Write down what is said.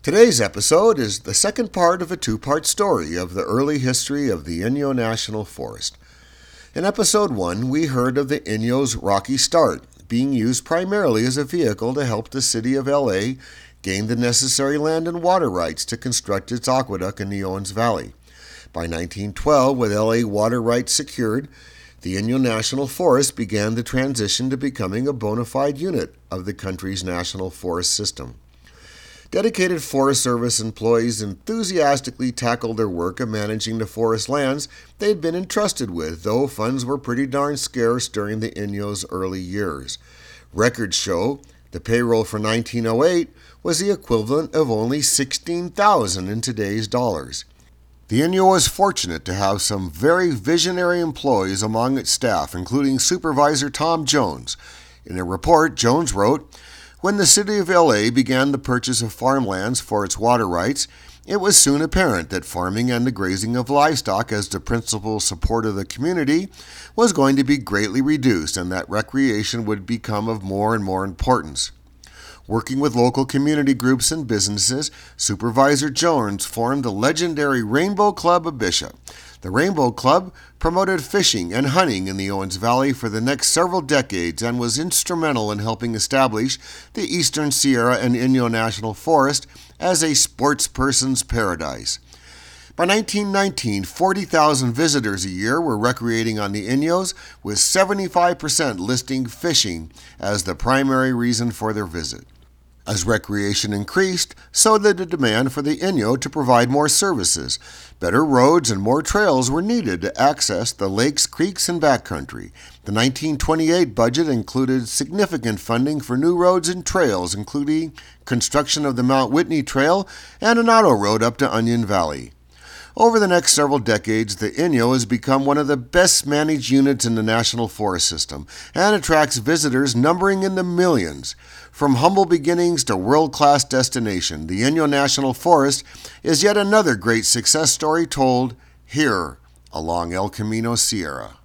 Today's episode is the second part of a two-part story of the early history of the Inyo National Forest. In episode 1, we heard of the Inyo's rocky start, being used primarily as a vehicle to help the city of LA gain the necessary land and water rights to construct its aqueduct in the Owens Valley. By 1912, with LA water rights secured, the Inyo National Forest began the transition to becoming a bona fide unit of the country's national forest system. Dedicated Forest Service employees enthusiastically tackled their work of managing the forest lands they had been entrusted with, though funds were pretty darn scarce during the Inyo's early years. Records show the payroll for 1908 was the equivalent of only $16,000 in today's dollars. The Inyo was fortunate to have some very visionary employees among its staff, including Supervisor Tom Jones. In a report, Jones wrote, "When the city of LA began the purchase of farmlands for its water rights, it was soon apparent that farming and the grazing of livestock as the principal support of the community was going to be greatly reduced and that recreation would become of more and more importance. Working with local community groups and businesses, Supervisor Jones formed the legendary Rainbow Club of Bishop. The Rainbow Club promoted fishing and hunting in the Owens Valley for the next several decades and was instrumental in helping establish the Eastern Sierra and Inyo National Forest as a sportsperson's paradise. By 1919, 40,000 visitors a year were recreating on the Inyos, with 75% listing fishing as the primary reason for their visit. As recreation increased, so did the demand for the Inyo to provide more services. Better roads and more trails were needed to access the lakes, creeks, and backcountry. The 1928 budget included significant funding for new roads and trails, including construction of the Mount Whitney Trail and an auto road up to Onion Valley. Over the next several decades, the Inyo has become one of the best managed units in the National Forest System and attracts visitors numbering in the millions. From humble beginnings to world-class destination, the Inyo National Forest is yet another great success story told here along El Camino Sierra.